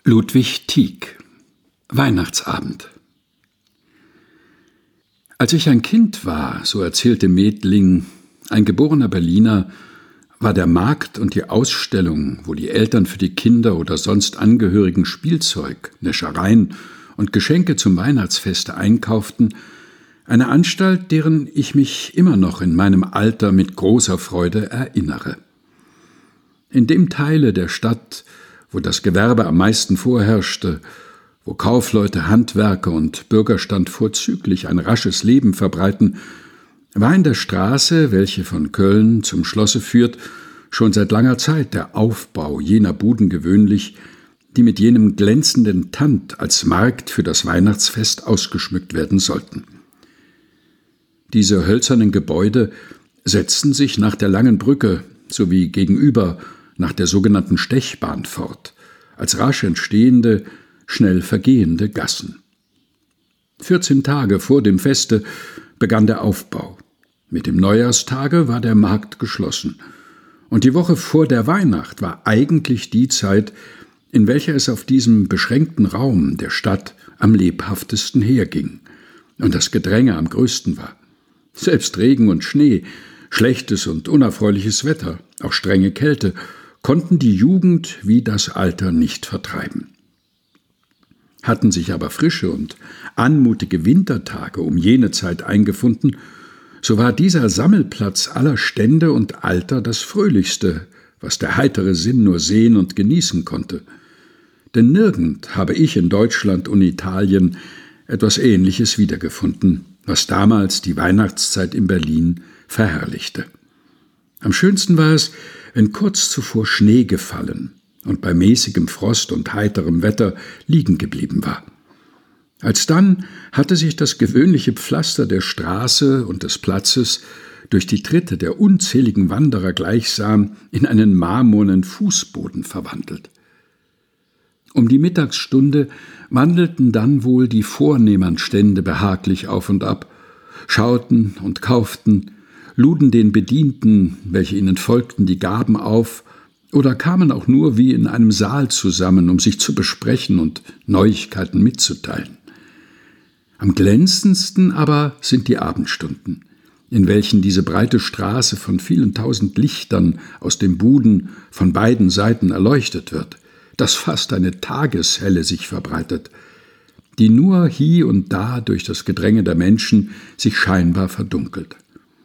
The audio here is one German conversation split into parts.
Ludwig Tieck: Weihnachtsabend. Als ich ein Kind war, so erzählte Medling, ein geborener Berliner, war der Markt und die Ausstellung, wo die Eltern für die Kinder oder sonst Angehörigen Spielzeug, Näschereien und Geschenke zum Weihnachtsfeste einkauften, eine Anstalt, deren ich mich immer noch in meinem Alter mit großer Freude erinnere. In dem Teile der Stadt, wo das Gewerbe am meisten vorherrschte, wo Kaufleute, Handwerker und Bürgerstand vorzüglich ein rasches Leben verbreiten, war in der Straße, welche von Köln zum Schlosse führt, schon seit langer Zeit der Aufbau jener Buden gewöhnlich, die mit jenem glänzenden Tand als Markt für das Weihnachtsfest ausgeschmückt werden sollten. Diese hölzernen Gebäude setzten sich nach der Langen Brücke sowie gegenüber nach der sogenannten Stechbahn fort, als rasch entstehende, schnell vergehende Gassen. 14 Tage vor dem Feste begann der Aufbau. Mit dem Neujahrstage war der Markt geschlossen. Und die Woche vor der Weihnacht war eigentlich die Zeit, in welcher es auf diesem beschränkten Raum der Stadt am lebhaftesten herging und das Gedränge am größten war. Selbst Regen und Schnee, schlechtes und unerfreuliches Wetter, auch strenge Kälte, konnten die Jugend wie das Alter nicht vertreiben. Hatten sich aber frische und anmutige Wintertage um jene Zeit eingefunden, so war dieser Sammelplatz aller Stände und Alter das fröhlichste, was der heitere Sinn nur sehen und genießen konnte. Denn nirgend habe ich in Deutschland und Italien etwas Ähnliches wiedergefunden, was damals die Weihnachtszeit in Berlin verherrlichte. Am schönsten war es, wenn kurz zuvor Schnee gefallen und bei mäßigem Frost und heiterem Wetter liegen geblieben war. Alsdann hatte sich das gewöhnliche Pflaster der Straße und des Platzes durch die Tritte der unzähligen Wanderer gleichsam in einen marmornen Fußboden verwandelt. Um die Mittagsstunde wandelten dann wohl die vornehmeren Stände behaglich auf und ab, schauten und kauften, luden den Bedienten, welche ihnen folgten, die Gaben auf, oder kamen auch nur wie in einem Saal zusammen, um sich zu besprechen und Neuigkeiten mitzuteilen. Am glänzendsten aber sind die Abendstunden, in welchen diese breite Straße von vielen tausend Lichtern aus den Buden von beiden Seiten erleuchtet wird, dass fast eine Tageshelle sich verbreitet, die nur hie und da durch das Gedränge der Menschen sich scheinbar verdunkelt.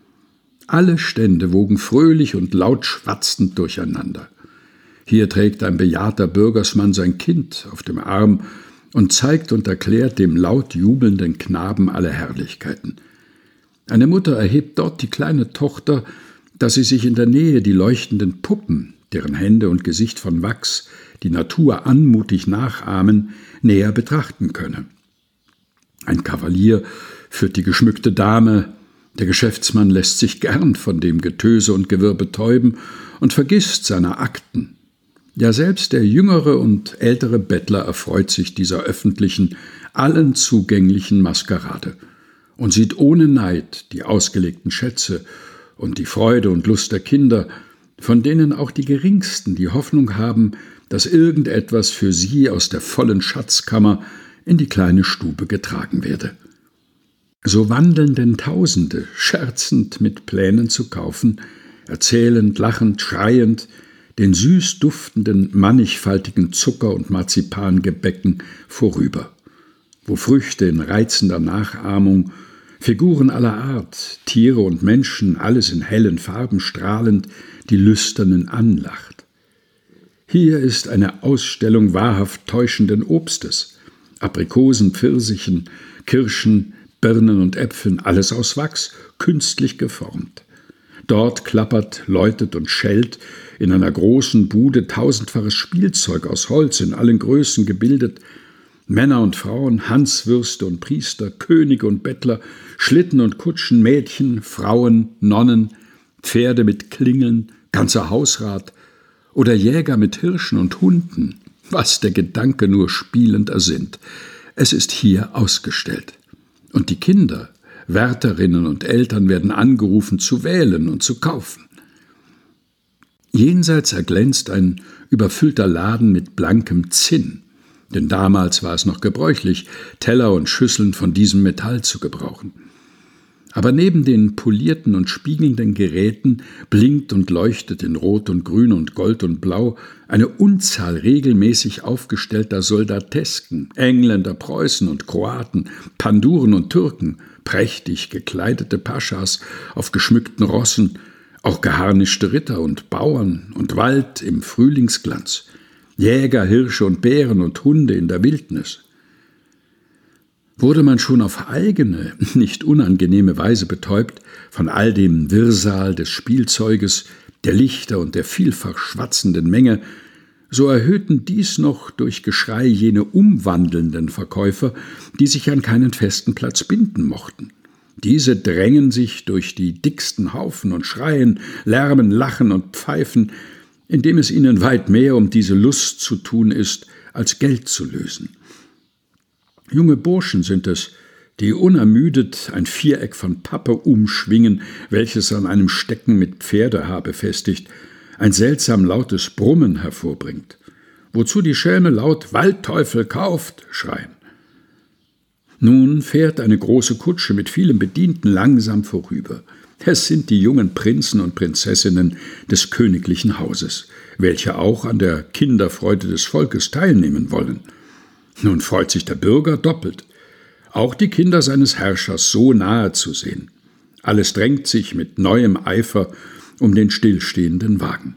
Alle Stände wogen fröhlich und laut schwatzend durcheinander. Hier trägt ein bejahrter Bürgersmann sein Kind auf dem Arm und zeigt und erklärt dem laut jubelnden Knaben alle Herrlichkeiten. Eine Mutter erhebt dort die kleine Tochter, dass sie sich in der Nähe die leuchtenden Puppen, deren Hände und Gesicht von Wachs die Natur anmutig nachahmen, näher betrachten könne. Ein Kavalier führt die geschmückte Dame, der Geschäftsmann lässt sich gern von dem Getöse und Gewirr betäuben und vergisst seiner Akten. Ja, selbst der jüngere und ältere Bettler erfreut sich dieser öffentlichen, allen zugänglichen Maskerade und sieht ohne Neid die ausgelegten Schätze und die Freude und Lust der Kinder, von denen auch die Geringsten die Hoffnung haben, dass irgendetwas für sie aus der vollen Schatzkammer in die kleine Stube getragen werde. So wandeln denn Tausende, scherzend mit Plänen zu kaufen, erzählend, lachend, schreiend, den süß duftenden, mannigfaltigen Zucker- und Marzipangebäcken vorüber, wo Früchte in reizender Nachahmung, Figuren aller Art, Tiere und Menschen, alles in hellen Farben strahlend, die Lüsternen anlacht. Hier ist eine Ausstellung wahrhaft täuschenden Obstes, Aprikosen, Pfirsichen, Kirschen, Birnen und Äpfeln, alles aus Wachs, künstlich geformt. Dort klappert, läutet und schellt in einer großen Bude tausendfaches Spielzeug aus Holz in allen Größen gebildet. Männer und Frauen, Hanswürste und Priester, Könige und Bettler, Schlitten und Kutschen, Mädchen, Frauen, Nonnen, Pferde mit Klingeln, ganzer Hausrat oder Jäger mit Hirschen und Hunden, was der Gedanke nur spielend ersinnt. Es ist hier ausgestellt. Und die Kinder, Wärterinnen und Eltern werden angerufen zu wählen und zu kaufen. Jenseits erglänzt ein überfüllter Laden mit blankem Zinn, denn damals war es noch gebräuchlich, Teller und Schüsseln von diesem Metall zu gebrauchen. Aber neben den polierten und spiegelnden Geräten blinkt und leuchtet in Rot und Grün und Gold und Blau eine Unzahl regelmäßig aufgestellter Soldatesken, Engländer, Preußen und Kroaten, Panduren und Türken, prächtig gekleidete Paschas auf geschmückten Rossen, auch geharnischte Ritter und Bauern und Wald im Frühlingsglanz, Jäger, Hirsche und Bären und Hunde in der Wildnis. Wurde man schon auf eigene, nicht unangenehme Weise betäubt von all dem Wirrsal des Spielzeuges, der Lichter und der vielfach schwatzenden Menge, so erhöhten dies noch durch Geschrei jene umwandelnden Verkäufer, die sich an keinen festen Platz binden mochten. Diese drängen sich durch die dicksten Haufen und schreien, lärmen, lachen und pfeifen, indem es ihnen weit mehr um diese Lust zu tun ist, als Geld zu lösen. Junge Burschen sind es, die unermüdet ein Viereck von Pappe umschwingen, welches an einem Stecken mit Pferdehaar befestigt, ein seltsam lautes Brummen hervorbringt, wozu die Schelme laut »Waldteufel kauft« schreien. Nun fährt eine große Kutsche mit vielen Bedienten langsam vorüber. Es sind die jungen Prinzen und Prinzessinnen des königlichen Hauses, welche auch an der Kinderfreude des Volkes teilnehmen wollen. Nun freut sich der Bürger doppelt, auch die Kinder seines Herrschers so nahe zu sehen. Alles drängt sich mit neuem Eifer um den stillstehenden Wagen.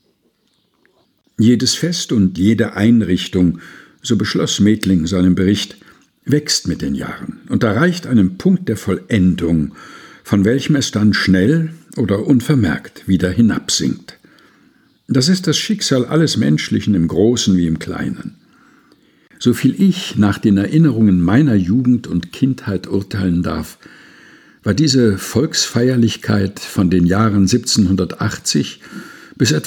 Jedes Fest und jede Einrichtung, so beschloss Metling seinen Bericht, wächst mit den Jahren und erreicht einen Punkt der Vollendung, von welchem es dann schnell oder unvermerkt wieder hinabsinkt. Das ist das Schicksal alles Menschlichen im Großen wie im Kleinen. Soviel ich nach den Erinnerungen meiner Jugend und Kindheit urteilen darf, war diese Volksfeierlichkeit von den Jahren 1780 bis etwa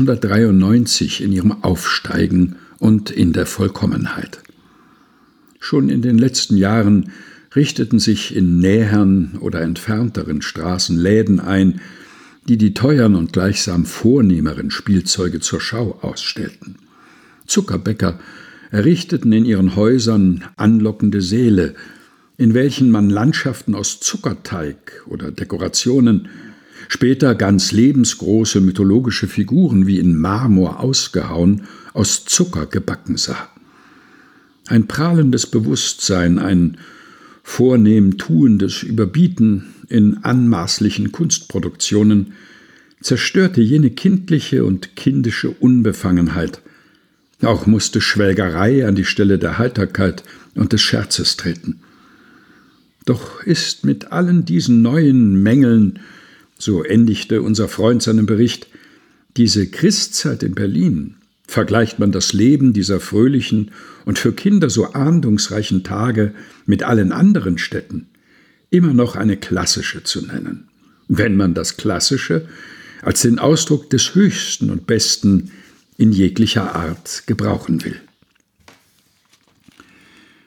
1793 in ihrem Aufsteigen und in der Vollkommenheit. Schon in den letzten Jahren richteten sich in näheren oder entfernteren Straßen Läden ein, die teuern und gleichsam vornehmeren Spielzeuge zur Schau ausstellten. Zuckerbäcker errichteten in ihren Häusern anlockende Säle, in welchen man Landschaften aus Zuckerteig oder Dekorationen, später ganz lebensgroße mythologische Figuren wie in Marmor ausgehauen, aus Zucker gebacken sah. Ein prahlendes Bewusstsein, ein vornehm tuendes Überbieten in anmaßlichen Kunstproduktionen zerstörte jene kindliche und kindische Unbefangenheit. Auch musste Schwelgerei an die Stelle der Heiterkeit und des Scherzes treten. Doch ist mit allen diesen neuen Mängeln, so endigte unser Freund seinen Bericht, diese Christzeit in Berlin, vergleicht man das Leben dieser fröhlichen und für Kinder so ahndungsreichen Tage mit allen anderen Städten, immer noch eine klassische zu nennen, wenn man das Klassische als den Ausdruck des Höchsten und Besten in jeglicher Art gebrauchen will.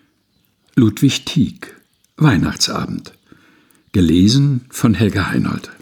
Ludwig Tieck, Weihnachtsabend. Gelesen von Helga Heinold.